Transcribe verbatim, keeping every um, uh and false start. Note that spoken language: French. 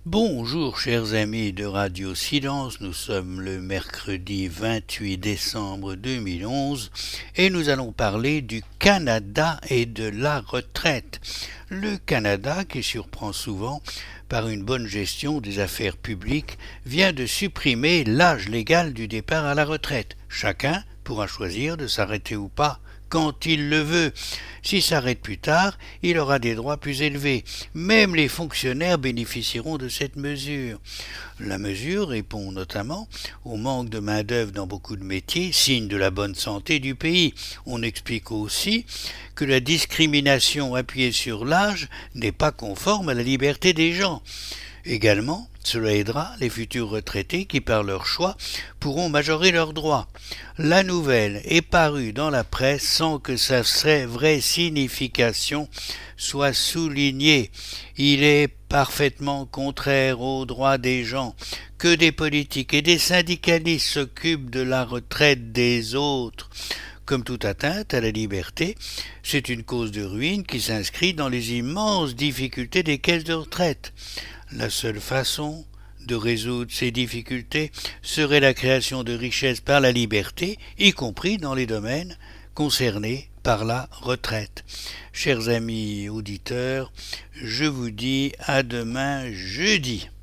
Bonjour chers amis de Radio Silence, nous sommes le mercredi vingt-huit décembre deux mille onze et nous allons parler du Canada et de la retraite. Le Canada, qui surprend souvent par une bonne gestion des affaires publiques, vient de supprimer l'âge légal du départ à la retraite. Chacun pourra choisir de s'arrêter ou pas quand il le veut. S'il s'arrête plus tard, il aura des droits plus élevés. Même les fonctionnaires bénéficieront de cette mesure. La mesure répond notamment au manque de main-d'œuvre dans beaucoup de métiers, signe de la bonne santé du pays. On explique aussi que la discrimination appuyée sur l'âge n'est pas conforme à la liberté des gens. Également, cela aidera les futurs retraités qui, par leur choix, pourront majorer leurs droits. La nouvelle est parue dans la presse sans que sa vraie signification soit soulignée. Il est parfaitement contraire aux droits des gens que des politiques et des syndicalistes s'occupent de la retraite des autres. Comme toute atteinte à la liberté, c'est une cause de ruine qui s'inscrit dans les immenses difficultés des caisses de retraite. La seule façon de résoudre ces difficultés serait la création de richesses par la liberté, y compris dans les domaines concernés par la retraite. Chers amis auditeurs, je vous dis à demain jeudi.